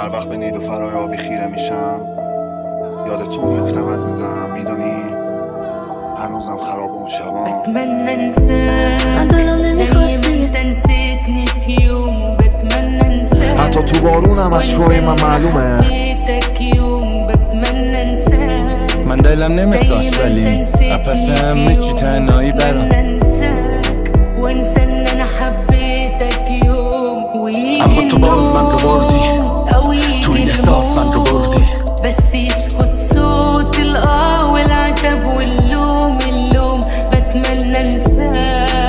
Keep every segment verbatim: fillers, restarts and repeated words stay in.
هر وقت به نیلوفرای آبی خیره میشم یاد تو میافتم عزیزم، میدونی هنوزم خراب اون شبام. بتمنى انساك من دلم نمیخواست زي ما دیگه انت نسيتني في يوم. بتمنى انساك حتی تو بارونم اشکای من معلومه. حبيتك يوم بتمنى انساك. من دلم نمیخواست ولی اپس همه چی تنهایی برام. بتمنى انساك وانسى ان انا حبيتك يوم ويجي اما تو باز من رو بردی، او يجي تو این احساس من رو بردی. بس يسكت صوت الاه والعتب واللوم اللوم. بتمنى انساك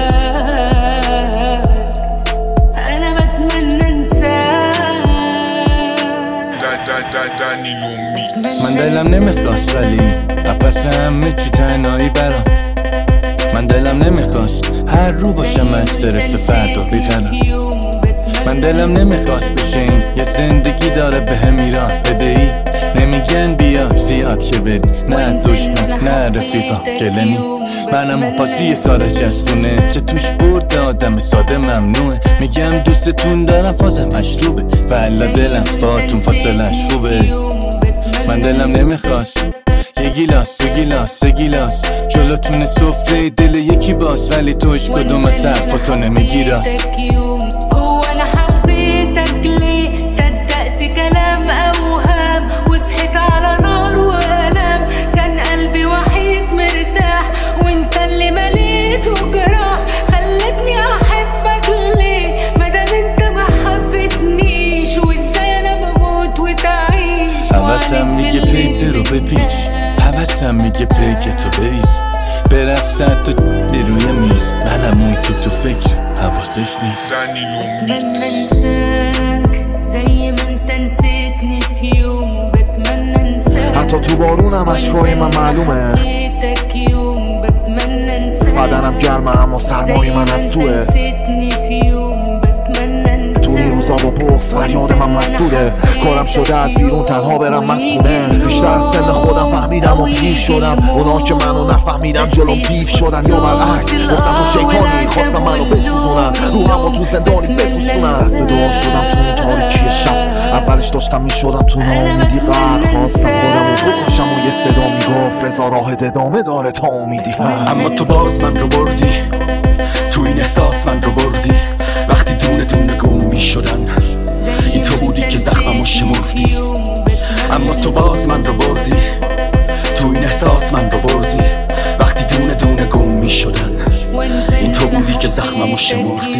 انا بتمنى انساك. من دلم نمیخواست ولی اپس همه چی تنهایی برام. من دلم نمیخواست هر رو باشم استرس فردا بیقرار. من دلم نمیخواست بشه این یه زندگی داره به هم ایران بدهی. نمیگن بیا زیاد که بری، نه دشمن نه رفیقا گلنی. منم پاسی خارج از خونه که توش برد آدم ساده ممنوعه. میگم دوستتون دارم فازم مشروبه ولی دلم باتون فاصلش خوبه. من دلم نمیخواست یه گیلاس دو گیلاس سه گیلاس جلوتون سفره دل یکی باز، ولی توش کدوم از حرفاتو نمیگی راست. هو انا حبيتك ليه؟ صدقت كلام اوهام وصحيت على نار والام. كان قلبي وحيد مرتاح وانت اللي مليته جراح. خلتني احبك ليه مادام انت ما حبتنيش؟ وازاي انا بموت وتعيش؟ حواسم میگه پی رو بپیچ، حواسم میگه پی که تو بریز برقص حتی روی میز. منم اون که تو فکر حواسش نیست. بتمنى انساك زي ما انت نسيتني في يوم. بتمنى انساك حتی تو بارونم اشکای من معلومه. حبيتك يوم بتمنى انساك. بدنم گرمه اما سرمای من از توه. نسيتني في يوم. بتمنى انساك تو این روزا با بغض فریاد من مسئوله. کارم شده از بیرون تنها برم مسئوله. بیشتر از سن خودم فهمیدم و پیر شدم. اونا که منو نفهمیدم جلوم دیو شدن یا برعکس گفتم تو شیطانی خواستم منو بسوزونن. روحم و تو زندانی بپوسونن. از به دعا شدم تو اون تاریکی شب. اولش داشتم میشدم تو ناامیدی غرق. خواستم خودم رو بکشم و یه صدا میگفت رضا راه ادامه داره تا امیدی هست. اما تو باز من رو بردی، تو این احساس من رو بردی. وقتی دونه دونه گم می شدن این تو بودی که زخممو شمردی. اما تو باز من رو بردی، تو این احساس من رو بردی. وقتی دونه دونه گم می شدن این تو بودی که زخممو شمردی.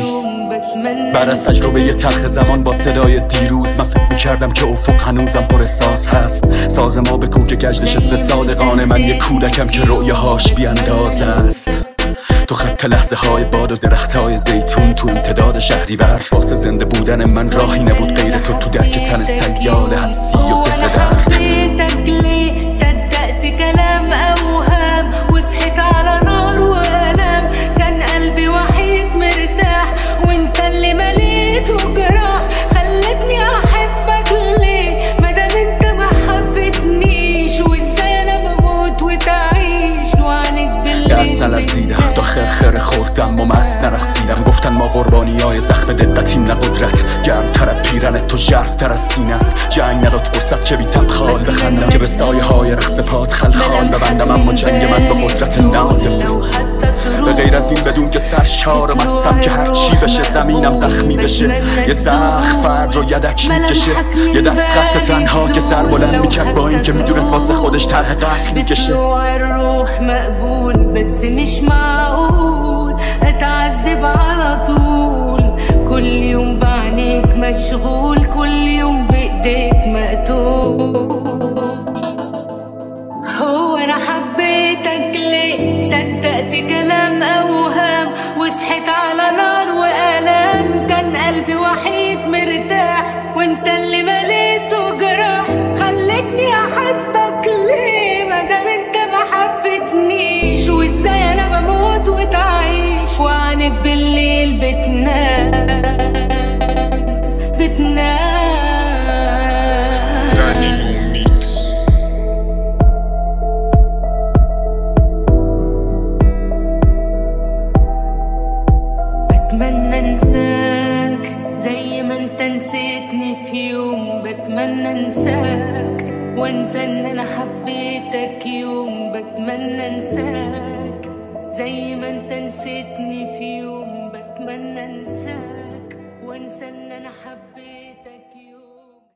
بعد از تجربه یه تلخ زمان با صدای دیروز من فکر میکردم که افق هنوزم پر احساس هست. ساز ما به کوک گشت نشسته صادقانه. من یه کودکم که رؤیاهاش بیانداز است. تو خط لحظه های باد و درخت های زیتون تو امتداد شهریور. واسه زنده بودن من راهی نبود غیر تو تو درک تن سیال هستی و سحر درد. حبيتك ليه؟ صدقت كلام اوهام وصحيت على نار والام. كان قلبي وحيد مرتاح وانت اللي مليته جراح. خلتني احبك ليه مادام انت ما حبتنيش؟ وازاي انا بموت وتعيش وعنك بالليل. دست نلرزیدم تا خرخره خوردم و مست نرخصیدم. گفتن ما قربانی های زخم ددتیم نه قدرت. گرمتر از پیرنت تو ژرفتر از سینت. جنگ نداد فرصت که بی تبخال بخندم که به سایه های رقص پات خلخال ببندم. اما جنگ من با قدرت ناطف به غیر از این بدون که سرشارم هستم که هر چی بشه زمینم زخمی بشه. یه زخم فرد رو یدک میکشه. یه دست خط تنها که سر بلند میکرد با این که میدونست واسه خودش طرح قتل میکشه. بتوع الروح مقبول بس مش معقول اتعذب على طول. كل يوم بعينيك مشغول كل يوم بايديك مقتول. هو انا حبيتك ليه؟ صدقت كلام اوهام وصحيت على نار والام. كان قلبي وحيد مرتاح وانت اللي مليته جراح. خلتني احبك ليه مادام انت ما حبتنيش؟ وازاي انا بموت وتعيش وعنك بالليل بتنام بتنام. بتمنى انساك زي ما انت نسيتني في يوم بتمنى انساك، وانسى ان انا حبيتك يوم بتمنى انساك، زي ما انت نسيتني في يوم بتمنى انساك، وانسى ان انا حبيتك.